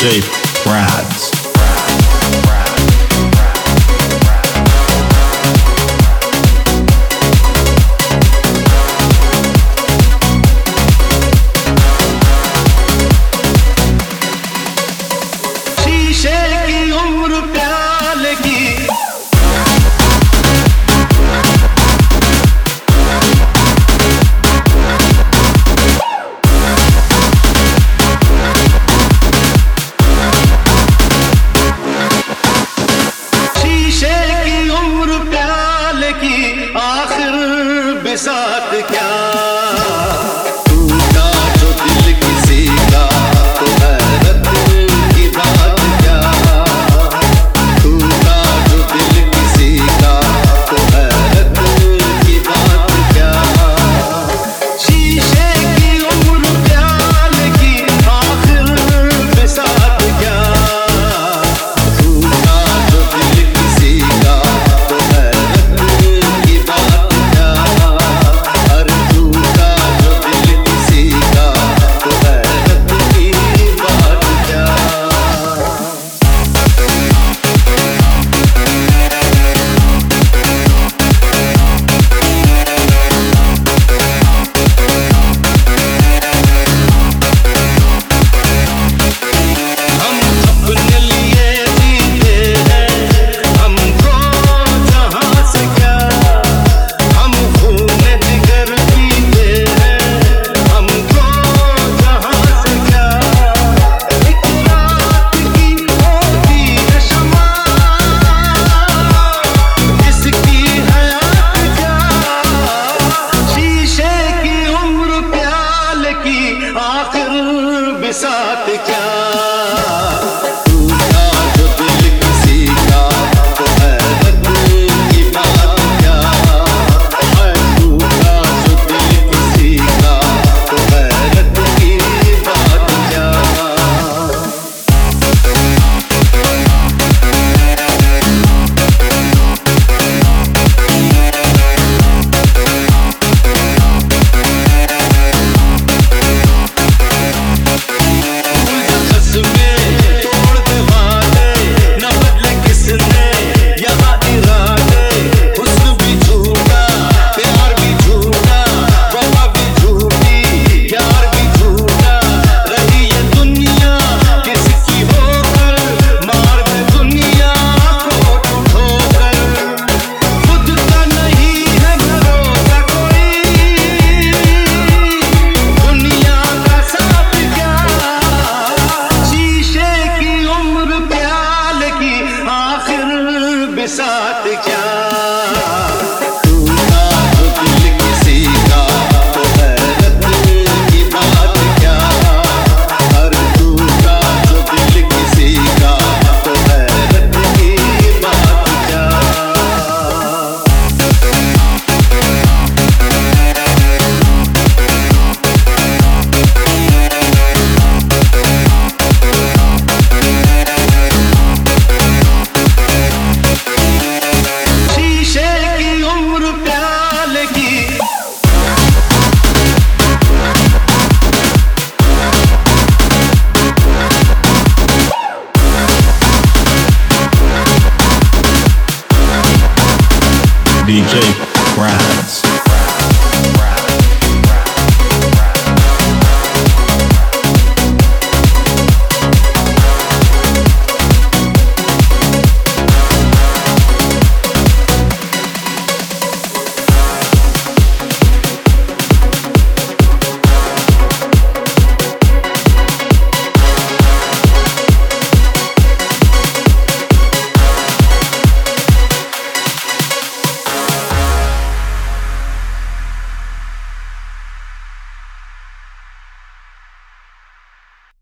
DJ Brads. साथ क्या टूटा जो दिल किसी का तो हैरत की बात क्या टूटा जो दिल किसी का तो हैरत की बात क्या शीशे की उम्र प्याल की आखिर बिसात क्या टूटा जो दिल किसी का तो हैरत की बात क्या साथ क्या टूटा जो दिल किसी का तो हैरत की बात क्या टूटा जो दिल किसी का तो हैरत की बात क्या साथ क्या टूटा जो दिल किसी का तो हैरत की बात क्या हर टूटा जो दिल किसी का तो हैरत की बात क्या DJ Brads.